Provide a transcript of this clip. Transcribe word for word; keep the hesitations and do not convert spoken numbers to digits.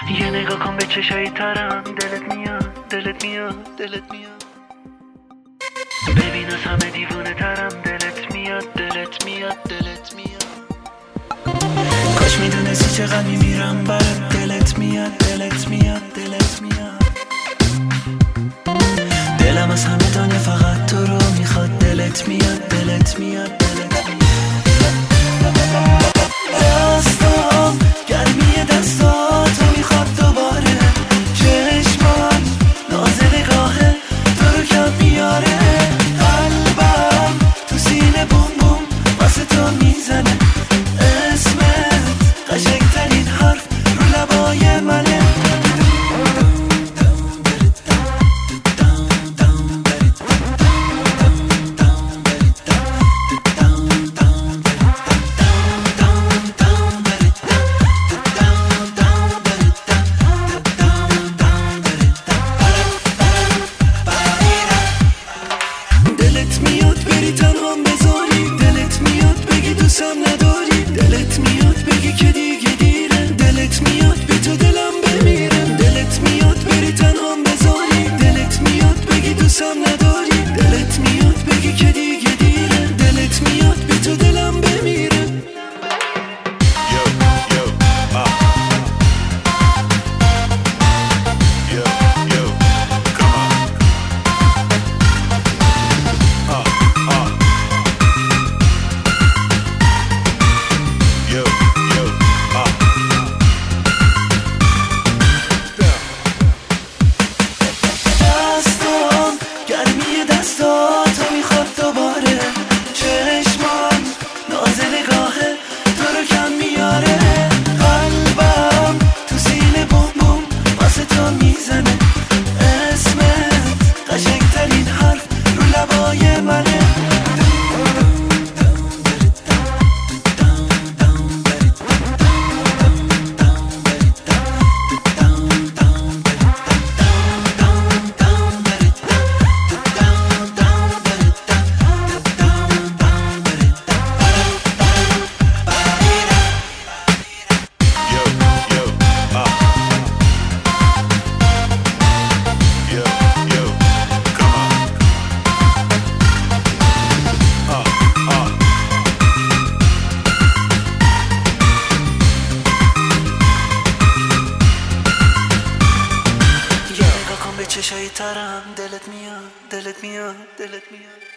یه نگاه کن به چشای ترم، دلت میاد دلت میاد دلت میاد. ببین از همه دیوونه ترم، دلت میاد دلت میاد دلت میاد. کاش میدونستی چقدر میمیرم برات، دلت میاد دلت میاد دلت میاد. دلم از همه دنیا فقط تو رو میخواد، دلت میاد دلت میاد دلت میاد. دستام گرمی دستاتو میخواد دوباره، چشمان ناز نگاهه تو رو کم میاره. قلبم تو سینه بوم بوم واسه تو میزنه، اسمت قشنگترین حرف رو لبای منه. دلت میاد بری تنهام بذاری، دلت میاد بگی دوستم نداری، دلت میاد بگی که دیگه دیره، دلت میاد بی تو دلم بمیره. دلت میاد بری تنهام بذاری، دلت میاد بگی دوستم نداری، دلت میاد بگی که دیگه دیره، دلت میاد بی تو دلم بمیره. گرمی دستاتو میخواد دوباره، چشمان ناز نگاهه تو رو کم میاره. قلبم تو سینه بوم بوم واسه تو میزنه، اسمت قشنگترین حرف رو لبای منه. چشای ترم، دلت میاد دلت میاد دلت میاد.